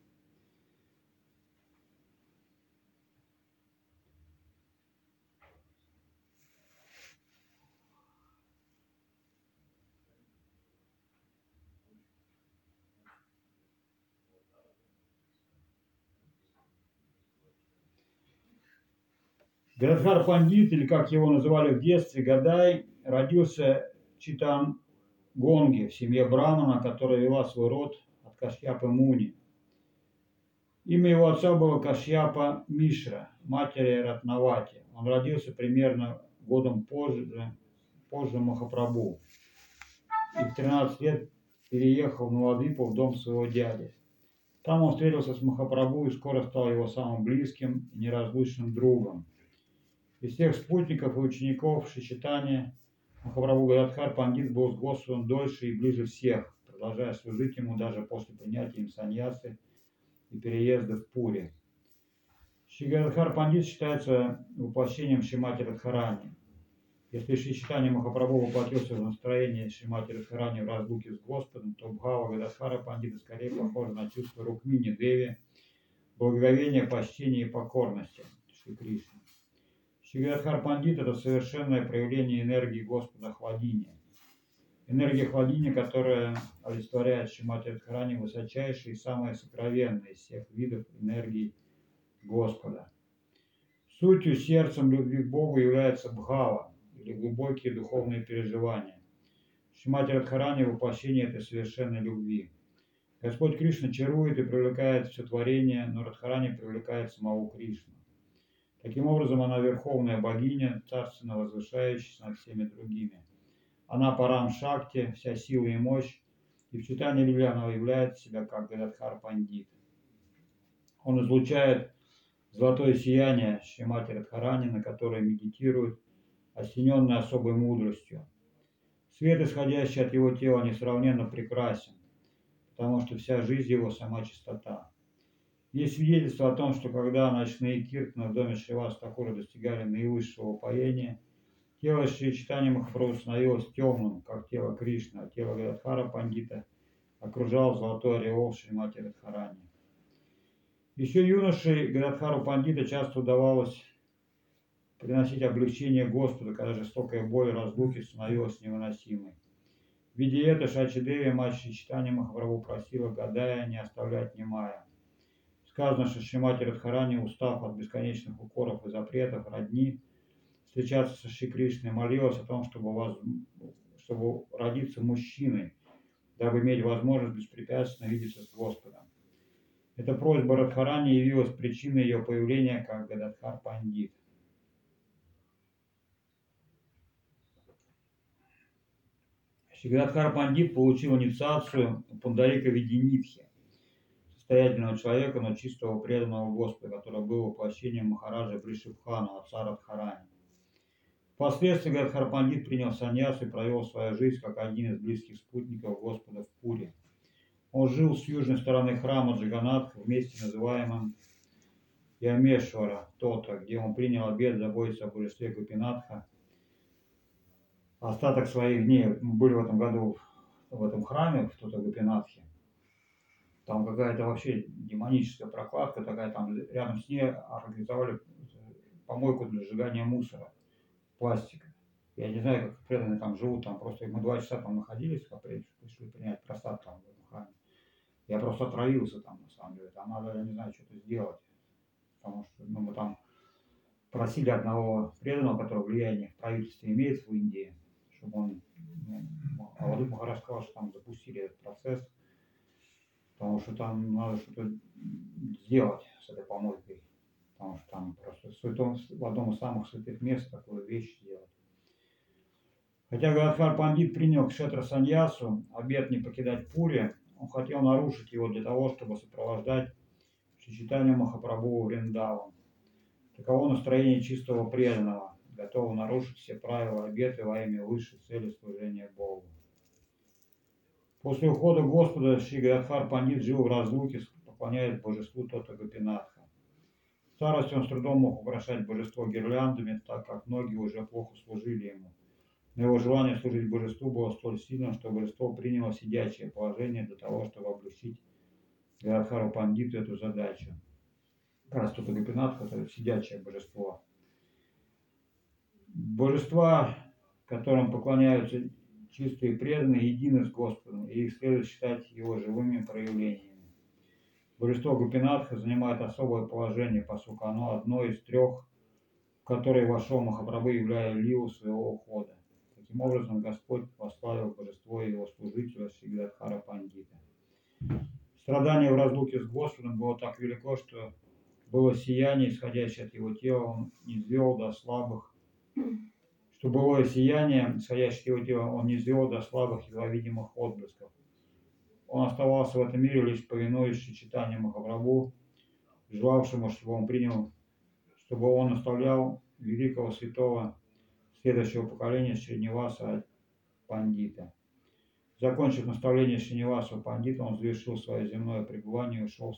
Гададхар Пандит, или как его называли в детстве, Гадай, родился в Читангонге, в семье Брамана, которая вела свой род от Кашьяпы Муни. Имя его отца было Кашьяпа Мишра, матери Ратнавати. Он родился примерно годом позже Махапрабху. И в 13 лет переехал в Навадвипу в дом своего дяди. Там он встретился с Махапрабху и скоро стал его самым близким и неразлучным другом. Из всех спутников и учеников Шичитани Махапрабху Гададхар Пандит был с Господом дольше и ближе всех, продолжая служить ему даже после принятия им саньясы и переезда в Пури. Шри Гададхар Пандит считается воплощением Шримати Радхарани. Если Шри Чайтанья Махапрабху воплотился в настроение Шримати Радхарани в разлуке с Господом, то Бхава Гададхара Пандита скорее похожа на чувство Рукмини Деви, благоговения, почтения и покорности Шри Кришне. Шри Гададхар Пандит – это совершенное проявление энергии Господа Хладини. Энергия Хладини, которая олицетворяет Шримати Радхарани, высочайшая и самая сокровенная из всех видов энергии Господа. Сутью, сердцем любви к Богу является Бхава, или глубокие духовные переживания. Шримати Радхарани – воплощение этой совершенной любви. Господь Кришна чарует и привлекает все творение, но Радхарани привлекает самого Кришну. Таким образом, она верховная богиня, царственно возвышающаяся над всеми другими. Она Парам Шакти, вся сила и мощь, и в читании Лилы она являет себя как Гададхар Пандит. Он излучает золотое сияние Шримати Радхарани, на которое медитирует, осененный особой мудростью. Свет, исходящий от его тела, несравненно прекрасен, потому что вся жизнь его сама чистота. Есть свидетельство о том, что когда ночные киртаны в доме Шриваса Такура достигали наивысшего упоения, тело Шри Чайтаньи Махапрабху становилось темным, как тело Кришны, а тело Гададхара Пандита окружал золотой ореол Шримати Радхарани. Еще юноше Гададхару Пандита часто удавалось приносить облегчение Господу, когда жестокая боль разлуки становилась невыносимой. Видя это, Шачи Деви, мать Шри Чайтаньи Махапрабху, просила Гадая не оставлять Нимая. Сказано, что Шримати Радхарани, устав от бесконечных укоров и запретов родни встречаться со Шри Кришной, молилась о том, чтобы родиться мужчиной, дабы иметь возможность беспрепятственно видеться с Господом. Эта просьба Радхарани явилась причиной ее появления как Гададхар Пандит. Шри Гададхар Пандит получил инициацию у Пундарика Видинитхи, состоятельного человека, но чистого преданного Господа, который был воплощением Махараджа Вришабхану, отца Радхарани. Впоследствии Гададхар Пандит принял саньясу и провел свою жизнь как один из близких спутников Господа в Пури. Он жил с южной стороны храма Джаганатха в месте, называемом Ямешвара, Тотра, где он принял обет заботиться о божестве Гопинатха. Остаток своих дней мы были в этом году в этом храме, в Тотра Гопинатхе. Там какая-то вообще демоническая прокладка такая, там рядом с ней организовали помойку для сжигания мусора, пластика. Я не знаю, как преданные там живут, там просто мы 2 часа там находились, решили принять просад там в этом храме. Я просто отравился там, на самом деле. Там надо, я не знаю, что-то сделать. Потому что мы там просили одного преданного, который влияние в правительстве имеет в Индии, чтобы он, Авадут Махарадж сказал, что там запустили этот процесс, потому что там надо что-то сделать с этой помойкой. Потому что там просто в одном из самых святых мест такую вещь сделать. Хотя Гададхар Пандит принял Кшетра Саньясу, обет не покидать Пури, он хотел нарушить его для того, чтобы сопровождать Шри Чайтанью Махапрабху в Вриндаван. Таково настроение чистого преданного, готового нарушить все правила обета во имя высшей цели служения Богу. После ухода Господа Шри Гададхар Пандит жил в разлуке, поклоняясь божеству Тота Гопинатха. В старости он с трудом мог украшать божество гирляндами, так как ноги уже плохо служили ему. Но его желание служить божеству было столь сильным, что божество приняло сидячее положение для того, чтобы облегчить Гададхару Пандиту эту задачу. Как раз Тота Гопинатха – это сидячее божество. Божества, которым поклоняются чистые преданные, едины с Господом, и их следует считать его живыми проявлениями. Божество Гопинатха занимает особое положение, поскольку оно одно из 3, в которые вошел Махапрабху, являя лилу своего ухода. Таким образом, Господь прославил божество и его служителя Шри Гададхара Пандита. Страдание в разлуке с Господом было так велико, что было сияние, исходящее от его тела, он низвел до слабых, едва видимых отблесков. Он оставался в этом мире лишь повинуясь Шри Чайтанье Махапрабху, желавшему, чтобы он наставлял великого святого следующего поколения Шриниваса Пандита. Закончив наставление Шриниваса Пандита, он завершил свое земное пребывание и ушел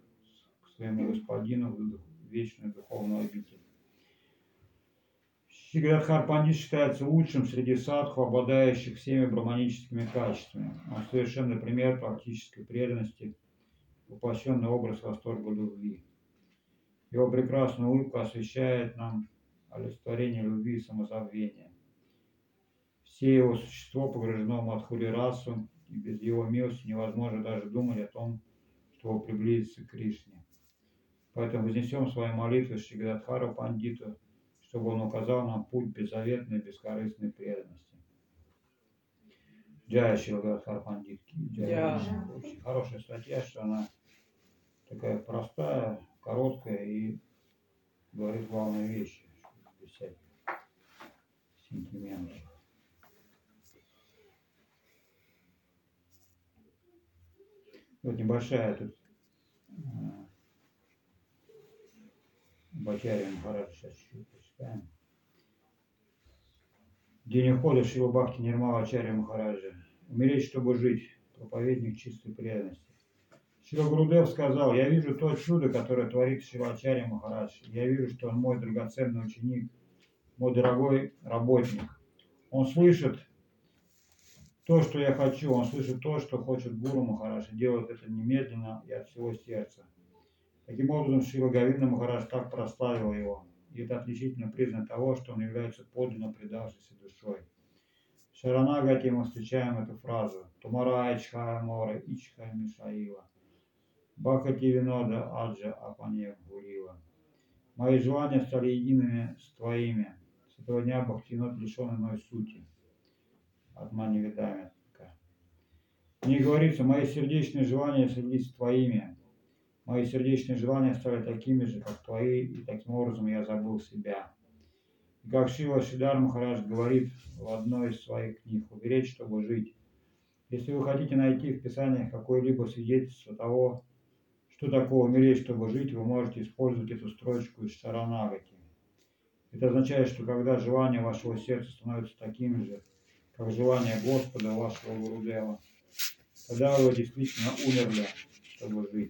к своему господину в вечную духовную обитель. С Шри Гададхар Пандит считается лучшим среди садху, обладающих всеми брахманическими качествами. Он совершенный пример практической преданности, воплощенный образ восторга любви. Его прекрасная улыбка освещает нам олицетворение любви и самозабвения. Все его существо погружено в Мадхури расу, и без его милости невозможно даже думать о том, чтобы приблизиться к Кришне. Поэтому вознесем свои молитвы Шри Гададхару Пандиту, чтобы он указал нам путь беззаветной, бескорыстной преданности. Джая Шри Гададхар Пандит. Да. Очень хорошая статья, что она такая простая, короткая и говорит главные вещи, без всяких сентиментов. Вот небольшая тут Бачарья Махарадж, сейчас чуть-чуть почитаем. День ухода Шрила Бхакти Нирмала Ачарья Махараджа. Умереть, чтобы жить. Проповедник чистой преданности. Шрила Гурудев сказал: я вижу то чудо, которое творит Шрила Ачарья Махарадж. Я вижу, что он мой драгоценный ученик, мой дорогой работник. Он слышит то, что я хочу, он слышит то, что хочет Гуру Махарадж, и делает это немедленно и от всего сердца. Таким образом, Шрила Говинда Махарадж так прославил его. И это отличительный признак того, что он является подлинно предавшейся душой. В Шаранагати мы встречаем эту фразу: Тумара Ичха Мора Ичха Мишаила. Бхакати Винода Аджа Апане Гурила. Мои желания стали едиными с твоими. С этого дня Бхактивинод лишен иной сути. Атмани Видами. Не говорится: мои сердечные желания слились с твоими. Мои сердечные желания стали такими же, как твои, и таким образом я забыл себя. И как Шрила Шридар Махарадж говорит в одной из своих книг: умереть, чтобы жить. Если вы хотите найти в Писаниях какое-либо свидетельство того, что такое умереть, чтобы жить, вы можете использовать эту строчку из Шаранагати. Это означает, что когда желания вашего сердца становятся такими же, как желание Господа, вашего Гурудева, тогда вы действительно умерли, чтобы жить.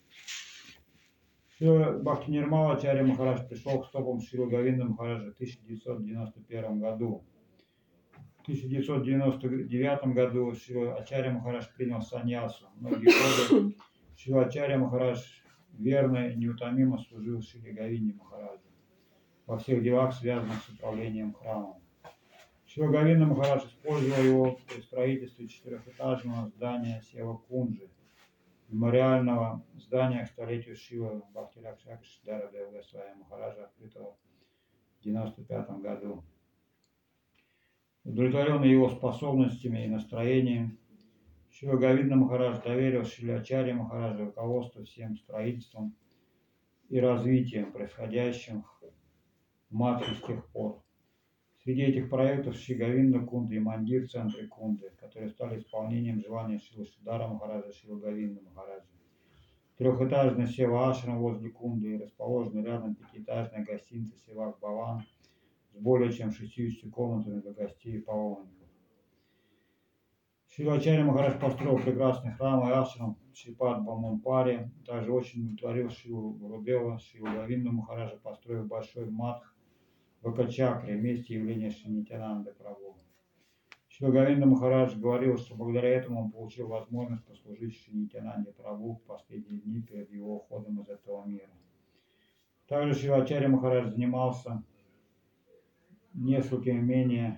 Бхакти Нирмала Ачарья Махарадж пришел к стопам Шрила Говинда Махараджа в 1991 году. В 1999 году Шрила Ачарья Махарадж принял саньясу. Многие годы Шрила Ачарья Махарадж верно и неутомимо служил Шриле Говинде Махараджу во всех делах, связанных с управлением храмом. Шрила Говинда Махарадж использовал его при строительстве четырехэтажного здания Сева Кунджи, мемориального здания к столетию Шрилы Бхакти Ракшака Шридара Дева Госвами Махараджа, открытого в 1995 году. Удовлетворенный его способностями и настроением, Шрила Говинда Махарадж доверил Шриле Ачарье Махараджу руководство всем строительством и развитием, происходящим в Мадхе с тех пор. Среди этих проектов Шри Говинда Кунда и Мандир в центре Кунды, которые стали исполнением желания Шрила Шридара Махараджа и Шрила Говинда Махараджа. Трехэтажный Сева Ашрам возле Кунды и расположенный рядом пятиэтажная гостиница Севак Баван с более чем 60 комнатами для гостей и паломников. Шрила Ачарья Махарадж построил прекрасный храм и ашрам Шрипад Бамунпари. Также очень удовлетворил Шрилу Гурудева, Шрилу Говинду Махараджа, построив большой мадх в Акачакре, месте явления Шри Нитьянанды Прабху. Шрила Говинда Махарадж говорил, что благодаря этому он получил возможность послужить Шри Нитьянанде Прабху в последние дни перед его уходом из этого мира. Также Шрила Ачарья Махарадж занимался несколькими менее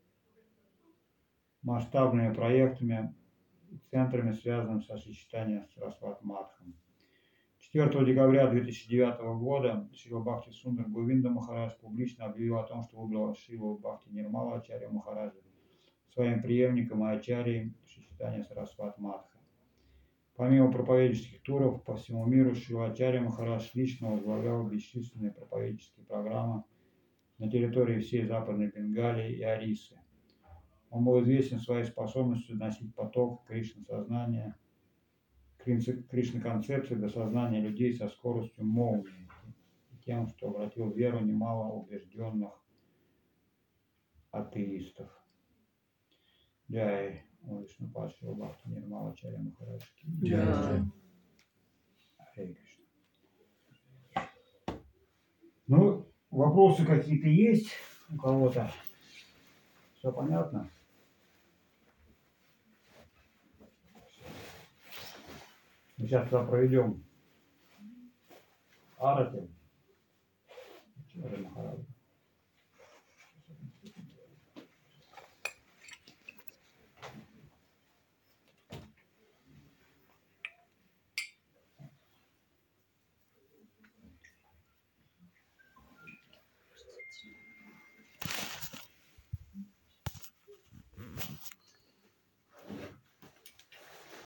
масштабными проектами и центрами, связанными со сочетанием с Сарасват Мадхом. 4 декабря 2009 года Шрила Бхакти Сундар Говинда Махарадж публично объявил о том, что выбрал Шрилу Бхакти Нирмала Ачарья Махараджа своим преемником и ачарьей сочетания Сарасват Мадха. Помимо проповеднических туров по всему миру, Шрила Ачарья Махарадж лично возглавлял бесчисленные проповеднические программы на территории всей Западной Бенгалии и Орисы. Он был известен своей способностью доносить поток Кришна-сознания, Кришна-концепции до сознания людей со скоростью молнии, и тем, что обратил в веру немало убежденных атеистов. Джай Вишнупад Шрила Бхакти Нирмала Ачарья Махарадж. Харе Кришна. Ну, вопросы какие-то есть? у кого-то все понятно? Мы сейчас туда проведем арати. Махараджа.